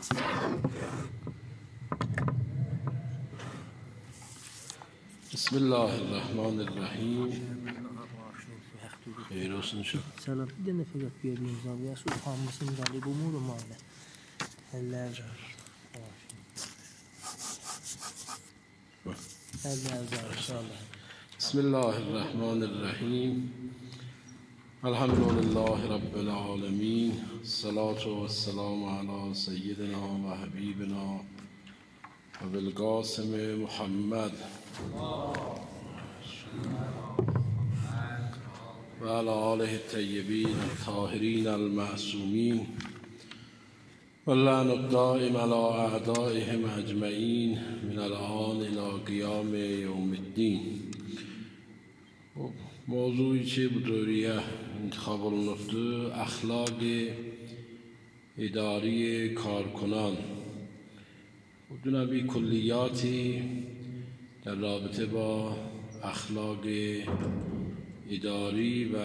بسم الله الرحمن الرحیم. خیر olsun شد. سلام. Bir de fəqət gördüyünüz abi, ya su hamısını dalı bu mu malı? Eller. Eller inşallah. بسم الله الرحمن الرحیم. الحمد لله رب العالمین. الصلاة والسلام علی سیدنا و حبیبنا و بالقاسم محمد و علی آله الطیبین الطاهرین المعصومین و اللعن الدائم علی اعدائهم اجمعین من الآن الی قیام یوم الدین. موضوعی که bu دوریه انتخاب olunubdu اخلاق اداری کارکنان. دو کلیاتی در رابطه با اخلاق اداری و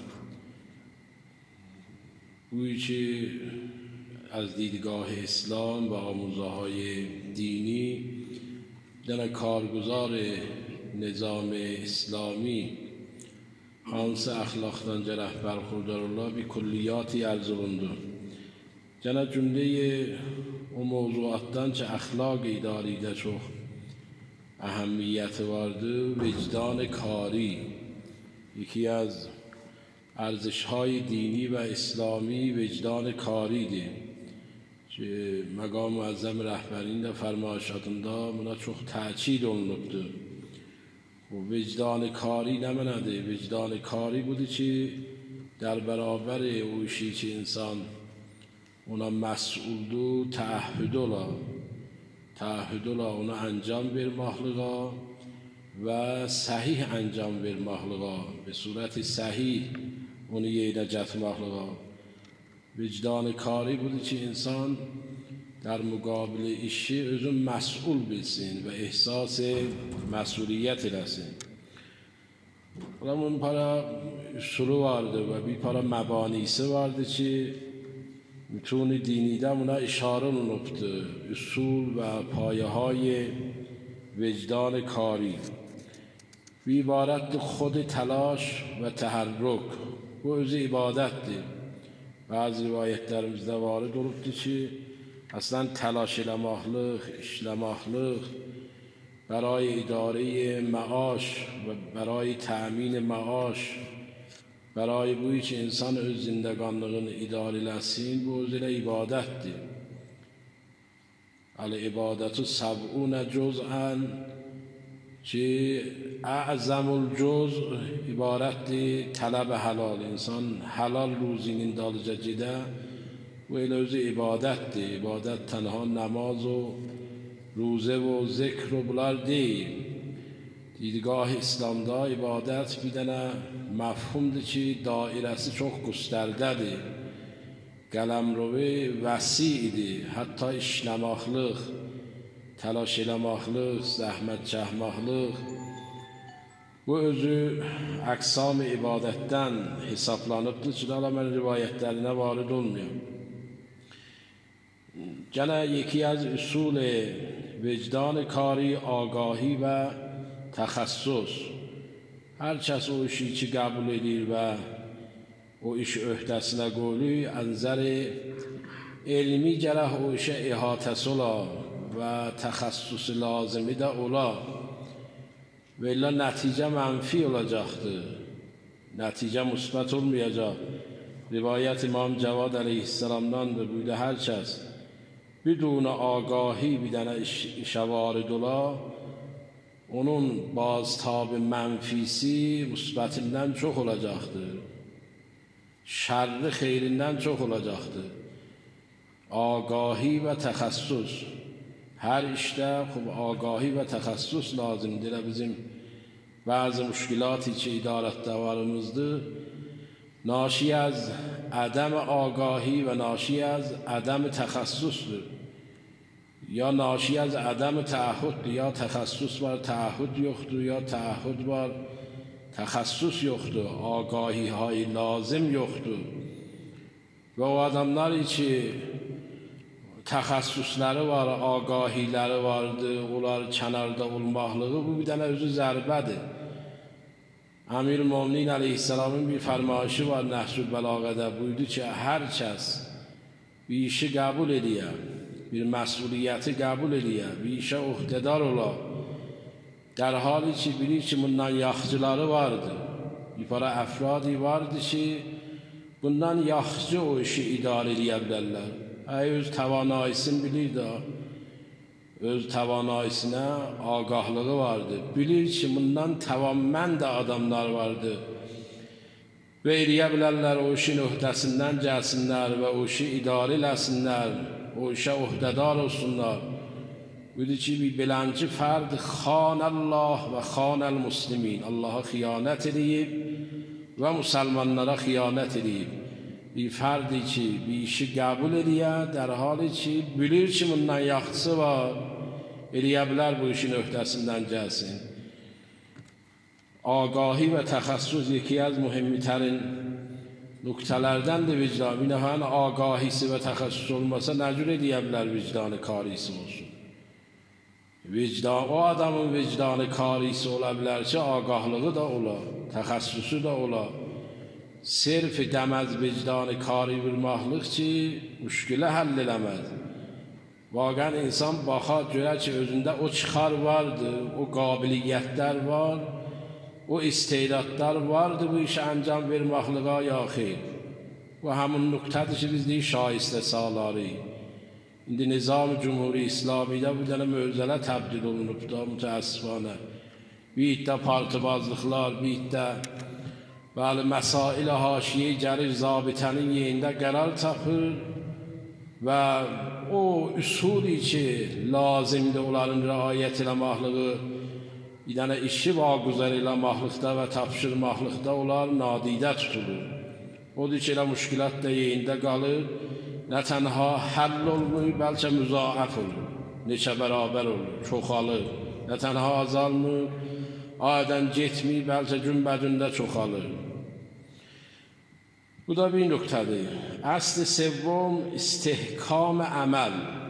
گویی که از دیدگاه اسلام و آموزه‌های دینی در کارگزار نظام اسلامی hansı ahlaktan cerah berhudar ola bir külliyatı arz olundu. Cana cümleyi o mevzuattan ki ahlak idaride çok ehemmiyeti vardı. Vicdan kari yکی از ارزش‌های دینی و اسلامی وجدان کاریdi که مقام معظم رهبرین de فرمایشاتında buna çok تأکید olunubdu. و وجدان کاری نمانده. وجدان کاری بودی که در برابر اوشی که انسان اونا مسئولدو تعهد ola اونا انجام بر مخلوقا و صحیح انجام بر مخلوقا به صورت صحیح اونو یه نجات مخلوقا. وجدان کاری بودی که انسان در مقابل işi özün مسئول bilsin ve ihsas مسئولیت eləsin. Bunun para usulü vardı ve bir para mebanisi vardı ki mütun dinide buna işare olunubdu. Usul ve payeهای وجدان کاری و عبارت خود تلاش و تحرک bu özü ibadetdir. Bazı rivayetlerimizde varid olubdu ki اصلا تلاش لمخلوق اشلمخلوق برای اداره معاش و برای تأمین معاش برای بویی که انسان öz زندگانلığını idare eləsin bu özüyle ibadetdir. العبادة 70 جزءا ki اعظم الجزء ibarətdir طلب halal. İnsan halal ruzinin dalıca gedə bu elə özü ibadətdir. İbadət tənha namaz و روزه و ذکر و bunlar deyil. دیدگاه İslamda ibadət bir dənə mafhumdur ki dairəsi çox göstərdədir. Qələmrovi vəsidir. Hətta işləmaqlıq, təlaş eləmaqlıq, zəhmət çəkmaqlıq bu özü əqsam ibadətdən hesablanıbdır ki daha mən rivayətlərinə varid olmuyorum. Gene یکی از اصول وجدان کاری آگاهی و تخصص. هر کس o işi ki qəbul edir və o iş öhdəsinə qoyulur از نظر علمی gərək o işə ihatəsi ola və təxəssüsü lazımi də ola və illa nəticə mənfi olacaqdır. Nəticə müsbət olmayacaq. Rivayət İmam Cavad aleyhisselamdandır. Buydu hər kəs بدون آگاهی بیدن شوارد ola onun baztab mənfisi müsbətindən çox olacaqdır. Şərri xeyrindən çox olacaqdır. آگاهی و تخصص her işte آگاهی و تخصص lazımdır. Bizim bazı müşkilaتی که idarətdə varımızdır ناشی از عدم آگاهی و ناشی از عدم تخصصdır. یا ناشی از عدم تعهد یا تخصص var تعهد yoktur یا تعهد var تخصص yoktur. آگاهی های لازم yoktur. و o adamlar ki təxəssüsləri var, ağahiləri vardı, onlar kənarda olmaqlığı, bu bir dənə özü zərbədir. Əmir-i-Möminin əleyhisselamın bir fərmayışı var Nəhcül Bəlağədə, buyurdu ki, hər kəs bir işi qəbul ediyə, bir məsuliyyəti qəbul ediyə, bir işə uhdədar ola, در حالی ki bilir ki bundan yaxşıları vardı. Bir para əfradi vardı ki bundan yaxşı o işi idarə edə bilərlər. Öz təvanayısını bilir də, öz təvanayisinə ağahlığı vardı. Bilir ki bundan təvammənd adamlar vardı. Və eləyə bilərlər o işin öhdəsindən gəlsinlər və o işi idarə eləsinlər, o işə uhdədar olsunlar. Buyurdu ki, bir beləncə fərd xanəllah və xanəl-muslimin, Allaha xiyanət edib və müsəlmanlara xiyanət edib. Bir fərdi ki, bir işi qəbul ediyə, در حالی ki, bilir ki, bundan yaxşısı var, eləyə bilər bu işin öhdəsindən gəlsin. Ağahi və təxəssüs yeki az mühimmitərin nöqtələrdəndir vicdan. Bir nəfərin ağahisi və təxəssüs olmasa, nə cür eləyə bilər vicdanı karisi olsun? Vicdan, o adamın vicdanı karisi ola bilər ki, ağahlığı da ola, təxəssüsü də ola. Sırf deməz vicdanı kari bilmaqlıq ki, müşkilə həll eləməz. Vaqən insan baxa görə ki, özündə o çıxar vardı, o qabiliyyətlər var, o istedadlar vardı bu işə əncam vermaqlığa ya xeyr. Bu həmin nöqtədir ki, biz deyik şaistə saları. İndi Nizam-ı Cumhuri İslami'də bu dənə mövzələ təbdil olunub da mütəəssifanə. Bir iddə partibazlıqlar, bir iddə məsail-i haşiyə gəlir zabitənin yerində qərar tapır və o üsuli ki, lazimdir onların riayət eləmaqlığı, bir dənə işi vaquzar eləmaqlıqda və tapşırmaqlıqda onlar nadidə tutulur. Odur ki, elə müşkilət də yerində qalır, nə tənha həll olmur, bəlkə müzaəf olur, neçə bərabər olur, çoxalır, nə tənha azalmır, ayədən getmir, bəlkə günbədündə çoxalır. Bu da bir nöqtədir. Əsl sevvom istihkam əməl.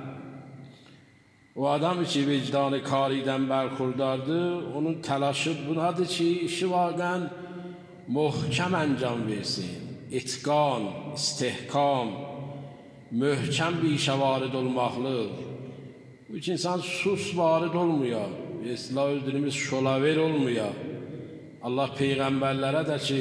O adam ki vicdanı karidən bərxurdardır, onun təlaşı bunadır ki, işi vaqən möhkəm əncam versin. İtqan, istihkam, möhkəm bir işə varid olmaqlıq. Bu ki, insan sus varid olmuyor. İslah öz dilimiz şolaver olmuyor. Allah peyğəmbərlərə də ki,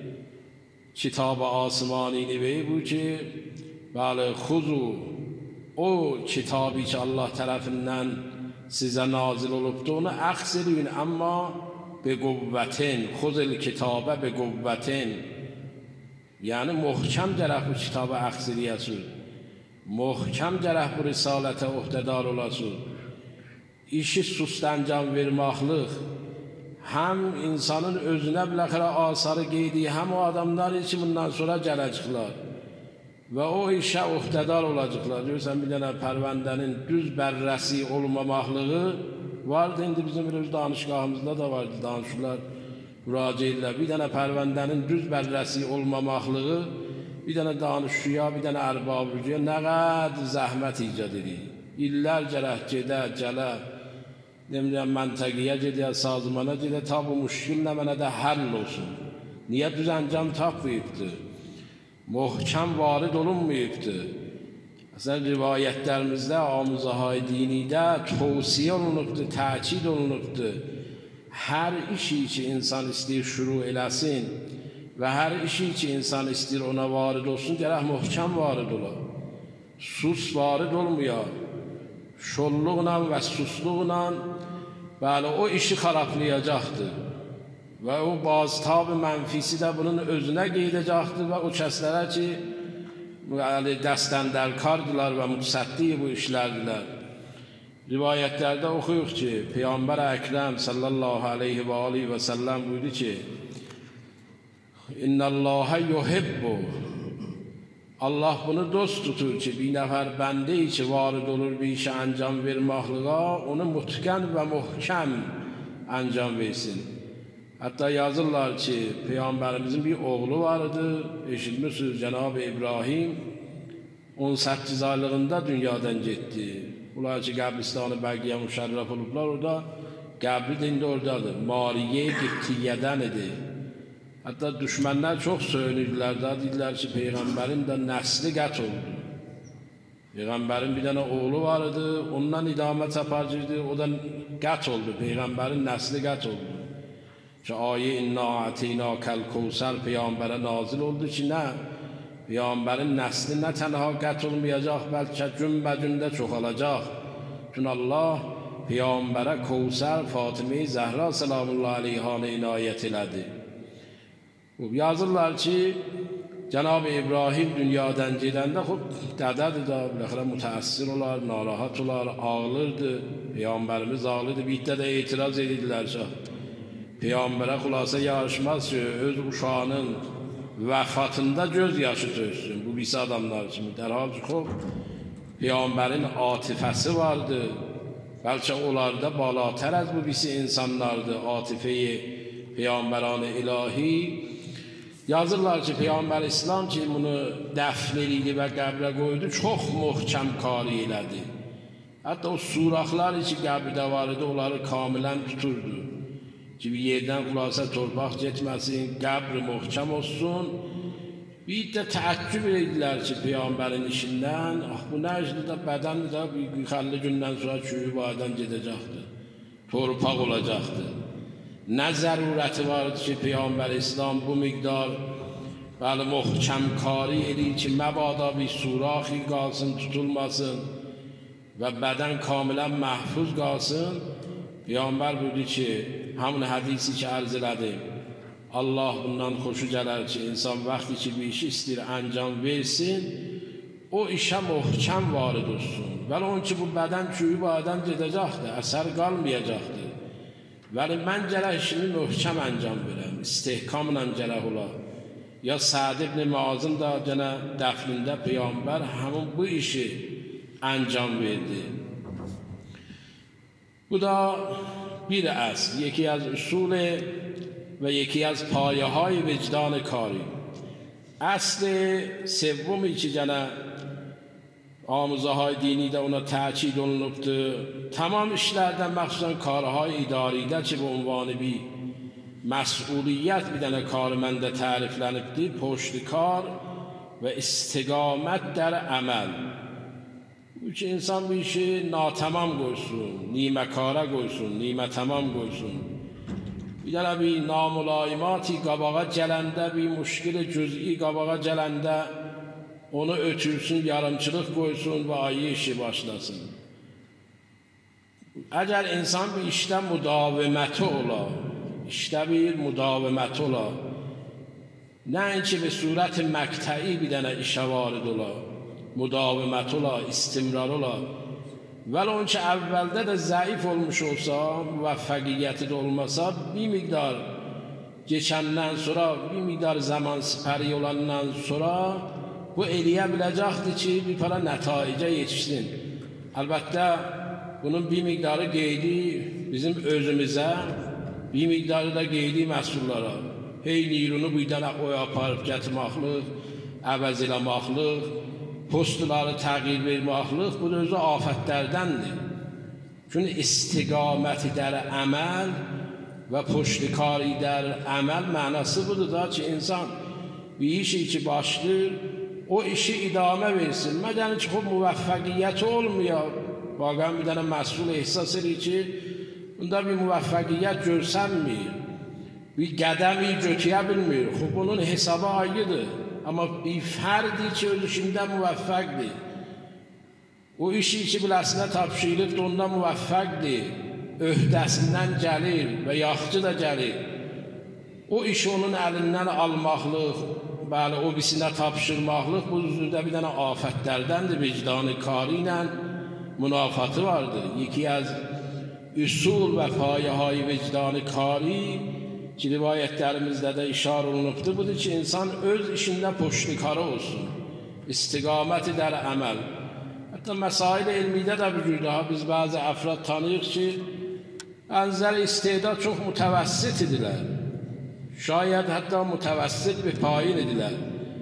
kitab-ı asmanini verib bu ki, bəli, xuzu, o kitabı ki Allah tərəfindən sizə nazil olubdur, onu əxz edin, amma be quvvətin, xuzil kitabə be quvvətin. Yəni, möhkəm gərək bu kitabı əxz ediyəsiz. Möhkəm gərək bu risalətə uhdədar olasız. İşi sust əncam vermaqlıq, həm insanın özünə biləxərə asarı qeydiyi, həm o adamlar ki, bundan sonra gələcəklər və o işə uhdədar olacaqlar. Görürsən, bir dənə pərvəndənin düz bərrəsi olmamaqlığı vardı, indi bizim öz danışqahımızda da vardı, danışırlar, müraciə edirlər. Bir dənə pərvəndənin düz bərrəsi olmamaqlığı, bir dənə danışıya, bir dənə ərbabıcıya nə qədər zəhmət icad edir. İllər gərək gedə, gələ, demirəm, məntəqiyə gedə, sazmana gedə, ta bu müşkil nə mənə də həll olsun. Niyə düz əncam tapmayıbdır? Möhkəm varid olunmayıbdır. Əslən, rivayətlərimizdə, amuzahai dinidə tövsiyə olunubdur, təkid olunubdur. Hər işi ki insan istəyir şuru eləsin və hər işi ki insan istəyir ona varid olsun, gərək möhkəm varid ola. Sus varid olmuyor. Şolluqla və susluqla bəli, o işi xarablayacaqdır. Və o baztab-ı mənfisi də bunun özünə qeydəcəkdir və o kəslərə ki, dəstəndərkardılar və mütəsəddi bu işlərdilər. Rivayətlərdə oxuyuq ki, Peyğəmbər Əkrəm sallallahu aleyhi və aleyhi və səlləm buyurdu ki, İnnəllâhə yuhibbu, Allah bunu dost tutur ki, bir nəfər bəndə ki, varid olur bir işə əncam vermaqlığa, onu mutqən və möhkəm əncam versin. Hətta yazırlar ki, Peyğəmbərimizin bir oğlu vardı, eşitmişsiniz Cənab-ı İbrahim, 18 aylığında dünyadan getdi. Bunlar ki qəbristanı bəqiyə müşərrəf olublar orada. Qəbri də indi oradadır. Mariye Qibtiyyədən idi. Hətta düşmənlər çox söyünürdülər də, dedilər ki, Peyğəmbərin də nəsli qət oldu. Peyğəmbərin bir dənə oğlu var idi, ondan idamə çapacırdı, o da qət oldu. Peyğəmbərin nəsli qət oldu. Ki, ayə inna a'teyna kəl-Kəvsər Peyğəmbərə nazil oldu ki, nə? Peyğəmbərin nəsli nə tənha qət olmayacaq, bəlkə günbə-gündə çoxalacaq. Çünki Allah Peyğəmbərə Kəvsər Fatimə-i Zəhra salamullahi aleyhanə inayət elədi. Yazırlar ki, Cənab-ı İbrahim dünyadan gedəndə dədədir da, biləxərə mütəəssir olar, narahat olar, ağlırdı. Peyğəmbərimiz ağlırdı. Bir də etiraz edirlər ki, Peyğəmbərə xülasə yarışmaz ki, öz uşağının vəfatında göz yaşı töksün. Bu birisi adamlar kimi. Dərhal ki, Peyğəmbərin atifəsi vardı. Bəlkə onlarda balatər az bu birisi insanlardı, atifəyi Peyğəmbəran-ı ilahi. Yazırlar ki, Peyğəmbər İslam ki, bunu dəfn edildi və qəbrə qoydu, çox möhkəm kari elədi. Hətta o suraxlar ki, qəbrdə var idi, onları kamilən tuturdu. Ki, bir yerdən xülasə torpaq getməsin, qəbri möhkəm olsun. Bir də təəccüb edilər ki, Peyğəmbərin işindən, bu nə işdir də, bədəndir də, bir 50 gündən sonra çürüyüb aydan gedəcəkdir, torpaq olacaqdır. Nə zərurəti vardır ki, Peyğəmbər İslam bu miqdar möhkəmkari edir ki, məbada bir suraxi qalsın, tutulmasın və bədən kamilən məhfuz qalsın. Peyğəmbər buyurdu ki, hamın hədisi ki, ərz elədim, Allah bundan xoşu gələr ki, insan vaxtı ki, bir işi istəyir, əncam versin, o işə möhkəm varid olsun. Vəli onun ki, bu bədən çürüyüb aydan gedəcəkdir, əsər qalmayacaqdır. Vəli mən gərək işimi möhkəm əncam verəm, istehkamla gərək ola. Ya Sa'd ibn Muazın da gənə dəfnində Peyğəmbər həmin bu işi əncam verdi. Bu da bir əsl, yeki az usul و یکی از پایه های وجدان کاری. اصل سومی که جنه آموزه های دینی ده اونا تأکید olunubdu. Tamam işlerden məxsusən karهای idaride ki bu عنوان bir məsuliyyət bir dənə karı məndə təriflənibdi. Poştikar və istiqamət dər əməl. Bu ki insan bir işi natamam qoysun, niməkara qoysun, nimətəmam qoysun. Bir dənə bir namülayimati qabağa gələndə, bir müşkil cüz'i qabağa gələndə onu ötürsün, yarımçılıq qoysun və ayı işi başlasın. Əgər insan bir işdə müdaviməti ola, işdə bir müdaviməti ola, nəinki bir surət məqtəi bir dənə işə varid ola, müdaviməti ola, istimrar ola, vəl onun ki, əvvəldə də zəif olmuş olsa, müvəffəqiyyəti də olmasa, bir miqdar geçəndən sonra, bir miqdar zaman sipəri olandan sonra bu eləyə biləcəkdir ki, bir para nətaicə yetişsin. Əlbəttə, bunun bir miqdarı qeydi bizim özümüzə, bir miqdarı da qeydi məsullara. Hey nirunu bu dənə oy aparıb gətirməklik, əvəz eləməklik, postları təğyir verməklik, bu da özü afətlərdəndir. Çünki istiqaməti dər əməl və poştikari dər əməl mənası budur da ki, insan bir işi ki başlayır, o işi idamə versin. Məgər ki, müvəffəqiyyəti olmuyor. Vaqən bir dənə məsul ehsas edir ki, bunda bir müvəffəqiyyət görsənmir, bir qədəmi götüyə bilmir. Bunun hesabı ayrıdır. Amma bir fərdi ki, öz işində müvəffəqdir. O işi ki, biləsinə tapşırıb, onda müvəffəqdir. Öhdəsindən gəlir və yaxçı da gəlir. O işi onun əlindən almaqlıq, bəli, o birisine tapşırmaqlıq, bu üzrdə bir dənə afətlərdəndir, vicdanı kari ilə münafatı vardır. Yeki az üsul və payehay vicdanı kari ki, rivayətlərimizdə də işarə olunubdur, budur ki, insan öz işində poştikarı olsun, istiqaməti dər əməl. Hətta məsail elmidə də vücuda, biz bəzi əfrad tanıyıq ki, ənzəl istedad çox mütəvəssit idilər. Şayət hətta mütəvəssit bir payin idilər.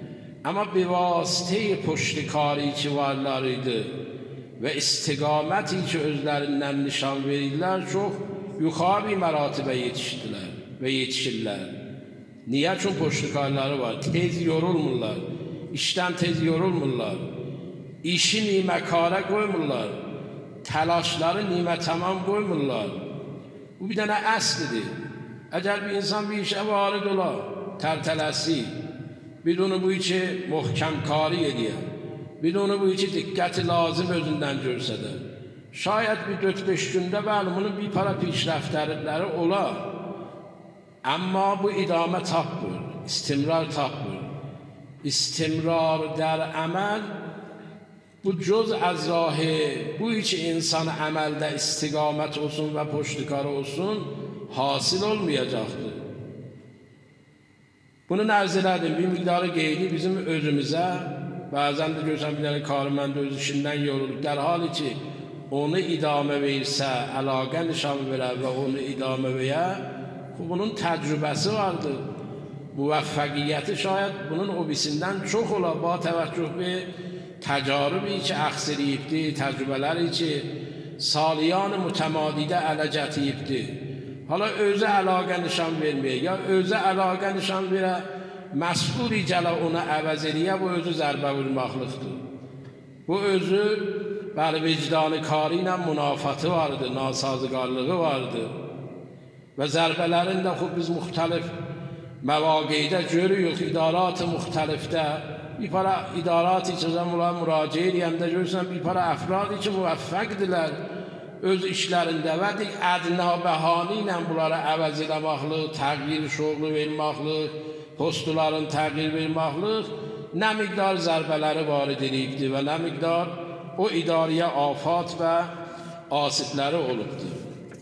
Amma bir vasitəyi puştikari ki varlar idi və istiqaməti ki özlərindən nişan verirlər, çox yuxarı bir məratibə yetişdilər və yetişirlər. Niyə? Çünki puştikarları var, tez yorulmurlar, işdən tez yorulmurlar, işi niməkara qoymurlar, təlaşları nimə tamam qoymurlar. Bu bir dənə əslidir. Əgər bir insan bir işə varid ola, tərtələsi, bidonu bu işi muhkəmkari edir, bidonu bu işi diqqəti lazım özündən görsə də, şayət bir 4-5 gündə bəli, bunun bir para pişrəftləri olar. Amma bu idamə tapmır, istimrar tapmır. İstimrar der əməl, bu cüz az rahi, bu ki insan əməldə istiqamət olsun və puştikar olsun, hasil olmayacaqdır. Bunu nərz elədim, bir miqdarı qeydi bizim özümüzə, bəzən də görsən bir dənə karıməndə öz işindən yorulur, der hali ki onu idamə verirsə, əlaqə nişan verər və onu idamə verər, bunun təcrübəsi vardır. Müvəffəqiyyəti şayət bunun o birisindən çox ola, ba təvəccüh bir təcarübi ki əxsiriyibdir, təcrübələri ki saliyan mütəmadidə ələ gətiyibdir. Hala özə əlaqə nişan verməyə, ya özə əlaqə nişan verə, məsul gələ ona əvəz eləyə, bu özü zərbə vurmaqlıqdır. Bu özü bəli vicdanı kari ilə münafatı vardır, nasazıqarlığı vardır. Və zərbələrin də xub biz müxtəlif məvaqeydə görürük, idarat-ı müxtəlifdə, bir para idarat-ı ki, onlara müraciə edəndə görürsən, bir para əfrad ki, müvəffəqdirlər öz işlərində və ədna bəhani ilə bunlara əvəz eləmaqlıq, təğyir şoğlu vermaqlıq, postuların təğyir vermaqlıq, nə miqdar zərbələri varid edibdir və nə miqdar o idariyə afat və asitləri olubdur.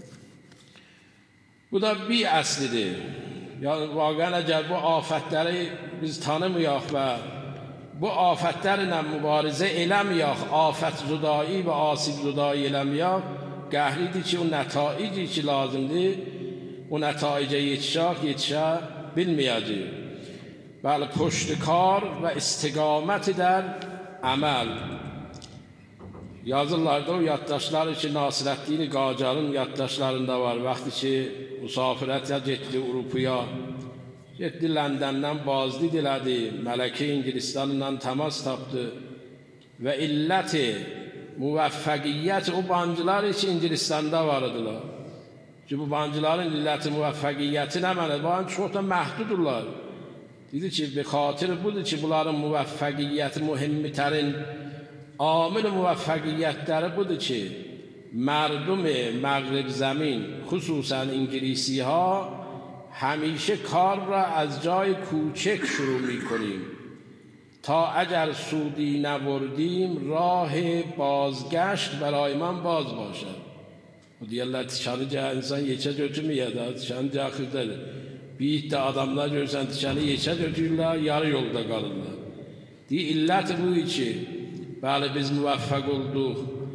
Bu da bir əslidir. Yəni, vaqəən əgər bu afətləri biz tanımayaq və bu afətlərlə mübarizə eləməyək, afət zudai və asib zudai eləməyək, qəhridir ki, o nətaici ki lazımdır, o nətaicə yetişə bilməyəcək. Bəli, puştikar və istiqaməti dər əməl. Yazırlarda o yaddaşları ki, Nasirəddin Qacarın yaddaşlarında var. Vaxtı ki, musafirətlə getdi Avropaya, getdi Ləndəndən bazlid elədi, Mələkə İngilistanla təmas tapdı və illəti, müvəffəqiyyət o bancılar ki, İngilistanda var idiler. Ki, bu bancıların illəti müvəffəqiyyəti nə mənədir? Bu çox da məhdudurlar. Dedi ki, bir xatır budur ki, bunların müvəffəqiyyəti mühimmitərin amil müvəffəqiyyətləri budur ki, mردم مغرب زمین خصوصا انگلیسی ها همیشه کار را از جای کوچک شروع می کنیم تا اگر سودی نبردیم راه بازگشت برای من باز باشد. O diyorlar dışarıca insan yeçe götürmüyor da dışarıca akıldadır. Bir iddia adamlar görsen dışarı yeçe götürürler, yarı yolda kalırlar. Diye illet bu içi. Bəli biz müvəffəq olduq.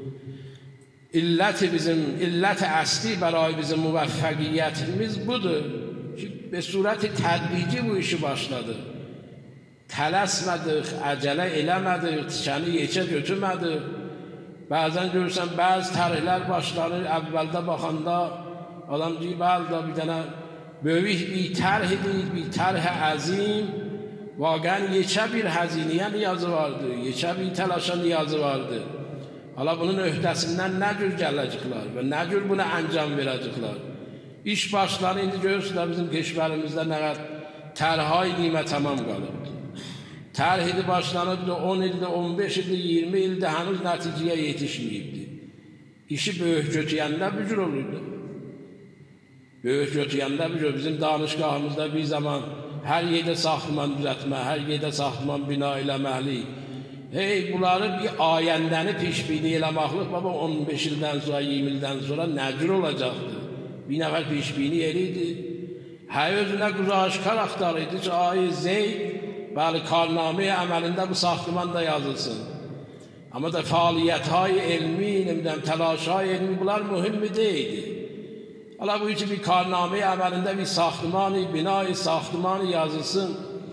İllət əsli bəray bizim müvəffəqiyyətimiz budur ki, be surəti tədrici bu işi başladı. Tələsmədik, əcələ eləmədik, tikəni yeçə götürmədik. Bəzən görürsən, bəzi tərihlər başlanır, əvvəldə baxanda adam deyir, bəli da bir dənə böyük bir tərhidir, bir tərh əzim. Vaqən yeçə bir həziniyə niyazı vardı, yeçə bir təlaşa niyazı vardı. Hala bunun öhdəsindən nə cür gələcəklər və nə cür buna əncam verəcəklər. İş başları indi görürsünlər bizim keşbərimizdə nə qədər tərhay nimə tamam qalıbdır. Tərhidi başlanıbdı 10 ildə, 15 ildə, 20 ildə hənuz nəticəyə yetişməyibdi. İşi böyük götüyəndə bücür olurdu. Böyük götüyəndə bücür. Bizim danışqahımızda bir zaman hər yerdə saxtıman düzətmə, hər yerdə saxtıman bina eləməli. Hey, bunları bir ayəndəni pişbini eləmaqlıq, baba 15 ildən sonra, 20 ildən sonra nəcür olacaqdır. Bir nəfər pişbini eliydi. Hər özünə quzaşkar axtarıydı ki, ay Zeyd, bəli, karnamə əməlində bu saxtıman da yazılsın. Amma da fəaliyyət-hay elmi, təlaş-hay elmi, bunlar mühimmi deyildi. Hala bu için bir karname əməlində bir saxtımanı, binayı saxtımanı yazılsın.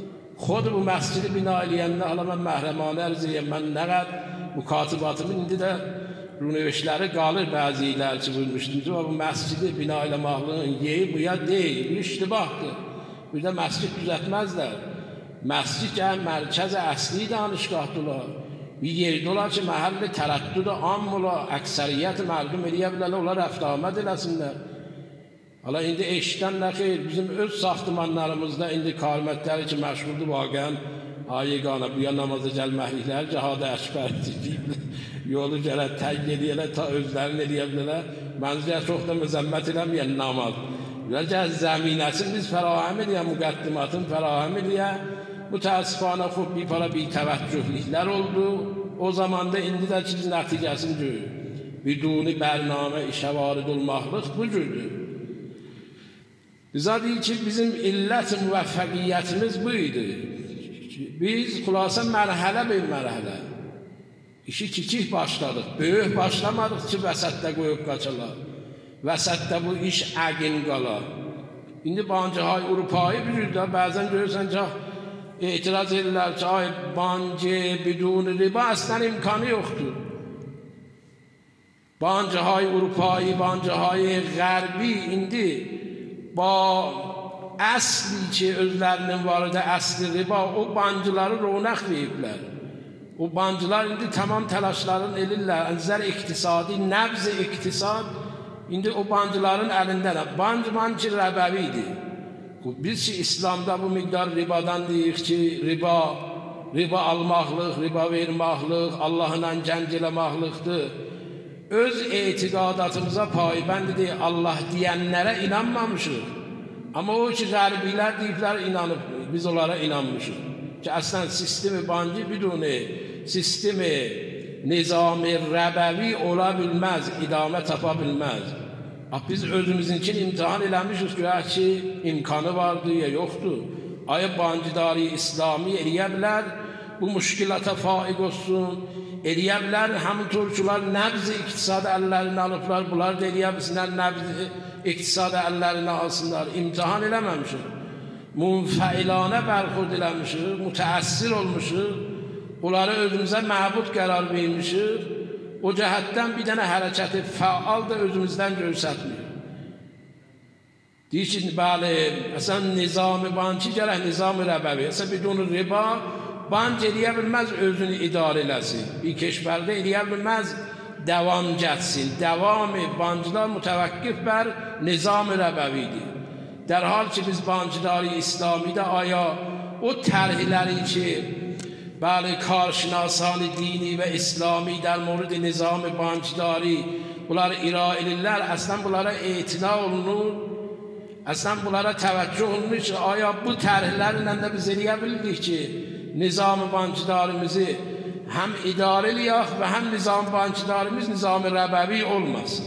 خود bu məscidi bina eləyəndə hala mən məhrəmanə ərz edirəm, mən nə qədər mükatibatımın indi də rünevişləri qalır bəzi illər ki buyurmuşdum ki, bu məscidi bina eləməklığın yeyi bu ya deyil, bu iştibahdır. Bir də məscid düzəltməzlər. Məscid yəni mərkəz əsli danışgahdılar. Bir yerdə olar ki, məhəlli tərəddüd am olar, əksəriyyət mərdum eləyə bilərlər, onlar rəft amad eləsinlər. Hala indi eşitdən nə xeyr, bizim öz saxtımanlarımızda indi karmətləri ki məşğuldur vaqən, ayıqana bu ya namaza gəlməkliklər, cihad-ı əkbərdir, yolu gələr, təq ediyələr, ta özlərini eləyə bilərlər. Mənzəyə çox da məzəmmət eləməyən namaz. Gəl zəminəsini biz fərahem eləyən, müqəddimatın fərahem eləyən. Mütəəssifانه خب bir para bir təvəccühliklər oldu. O zamanda indi də ki biz nəticəsini görürük. Biduni bərnamə işə varid olmaqlıq bu cürdür. Bize deyir ki bizim illət müvəffəqiyyətimiz bu idi. Biz xülasə mərhələ bir mərhələ. İşi kiçik başladıq. Böyük başlamadıq ki vəsətdə qoyub qaçalar. Vəsətdə bu iş əqin qalar. İndi bancıhay Avropayı bir cürdə bəzən görürsən ki etiraz edirlər ki ay bancı bidun riba əslən imkanı yoxdur. Bancıhay Avropayı, bancıhay Qərbi indi با اصلی که özlərinin varıda əsli riba o bancıları ronak veriblər. O bancılar indi tamam təlaşların elirlər. Əzər iqtisadi, nəbz iqtisad indi o bancıların əlindədir. Bancı rəbəvidir. Biz ki İslamda bu miqdar ribadan deyik ki riba almaqlıq, riba vermaqlıq, Allahla cəng eləmaqlıqdır. Öz etiqadatımıza payibəndidir, Allah deyənlərə inanmamışıq. Amma o ki Qərbilər deyiblər inanıb, biz onlara inanmışıq. Ki əslən sistemi bancı biduni, sistemi nizam-ı rəbəvi ola bilməz, idamə tapa bilməz. Biz özümüzünkini imtihan eləmişik ki imkanı vardır ya yoxdur. Aya bancıdarı İslami eləyə bilər, bu müşkilata faiq olsun, eləyə bilər, həmin turçular nəbz-i iqtisad əllərini alıblar, bunlar da eləyə bilsinlər, nəbz-i iqtisad əllərini alsınlar, imtihan eləməmişik. Munfəilanə bərxud eləmişik, mütəəssir olmuşik, onları özümüzə məbud qərar vermişik, o cəhətdən bir dənə hərəkəti fəal da özümüzdən görsətmir. Deyir ki, bəli, əsən nizam-ı bancı gərək nizam-ı rəbəvi, əsən bidun riba, banc eləyə bilməz özünü idarə eləsin. Bir keşbərdə eləyə bilməz devam getsin. Devamı bancılar mütəvəqqif bər nizam-ı rəbəvidir. Dərhal ki biz bancıları İslamidə aya o tərhləri ki bəli karşınasan dini və İslami در مورد nizam-ı bancıları bunlar ira edirlər, əslən bunlara etina olunur, əslən bunlara təvəccüh olunur ki aya bu tərhlərlə də biz eləyə bildik ki nizam-ı bancılarımızı həm idarə eləyək və həm nizam-ı bancılarımız nizam-ı rəbəvi olmasın.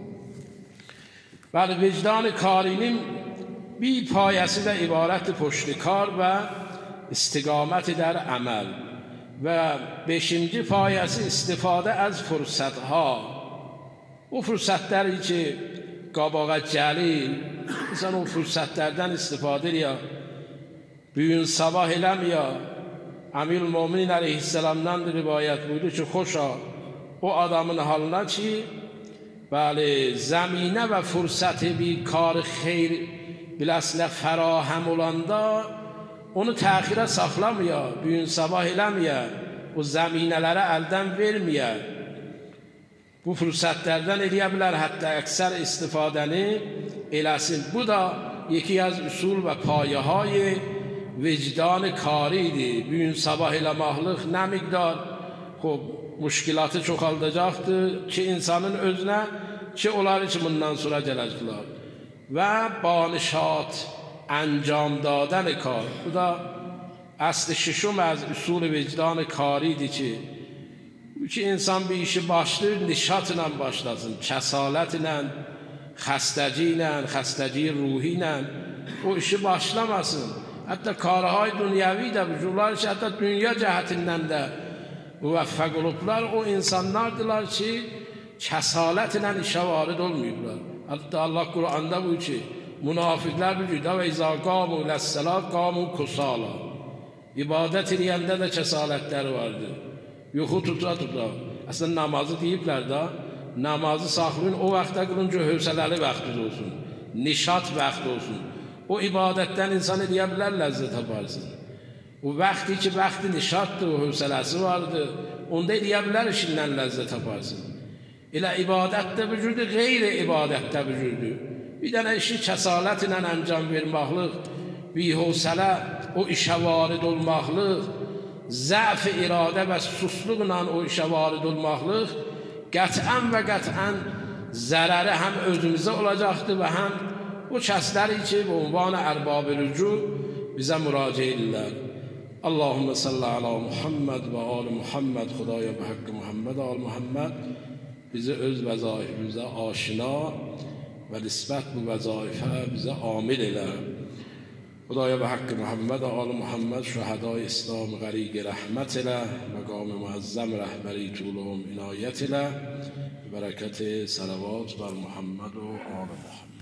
Bəli, vicdan-ı karinin bir payəsi də ibarətdir puştikar və istiqaməti در əməl və beşinci payəsi istifadə az fürsətha. O fürsətləri ki qabağa gəlir, insan o fürsətlərdən istifadə eləyək. Bugün sabah eləməyək. Əmir-ül-Möminin əleyhisselamdan rivayət buydu ki, xoşa o adamın halına ki, bəli, zəminə və fürsəti bir kar xeyr biləsinə fərahem olanda onu təxirə saxlamaya, bugün sabah eləməyə, o zəminələrə əldən verməyə. Bu fürsətlərdən eləyə bilər, hətta əksər istifadəni eləsin. Bu da yeki az usul və payəhay vicdan karidir. Bugün sabah eləmaqlıq nə miqdar müşkilatı çoxaldacaqdır ki insanın özünə, ki onları ki bundan sonra gələcəklər. Və banişat انجام دادن کار. Bu da اصل ششم از اصول وجدان کاریdir ki insan bir işi başlayır, nişatla başlasın, kəsalətlə, xəstəci ruhi ilə o işi başlamasın. Hətta karhay dünyavi də bu cürlər ki, hətta dünya cəhətindən də müvəffəq olublar. O insanlardılar ki, kəsalətlə işə varid olmayıblar. Hətta Allah Qur'anda bu ki, münafıqlar bir cüdə və izə qamu ləs-səlat qamu kusala. İbadət eləyəndə də kəsalətləri vardı. Yuxu tuta. Əslən namazı deyiblər də, namazı saxlayın, o vaxtda qılın ki, hövsələli vaxtınız olsun, nişat vaxtı olsun. O ibadətdən insan eləyə bilər, ləzzət taparsın. O vaxtı ki, vaxtı nişatdır, o hövsələsi vardır, onda eləyə bilər işindən ləzzət taparsın. Elə ibadətdə vücudu, qeyri-ibadətdə vücudu. Bir dənə işi kəsalət ilə əncam vermaqlıq, bihövsələ, o işə varid olmaqlıq, zəf-i iradə və susluqla o işə varid olmaqlıq qətiən və qətiən zərəri həm özümüzə olacaqdır və həm o kəsləri ki, bu ünvan ərbab-ı rücu bizə müraciə edirlər. Allahümme salli ala Muhammed və al Muhammed, Xudaya bu haqqı Muhammed, al Muhammed bizi öz vəzaifimizə aşina və nisbət bu vəzaifə bizə amil elə. خدایا به حق محمد و آل محمد شهدای اسلام غریق رحمت اله مقام معظم رهبری طولهم عنایت اله برکت صلوات بر محمد و آل محمد.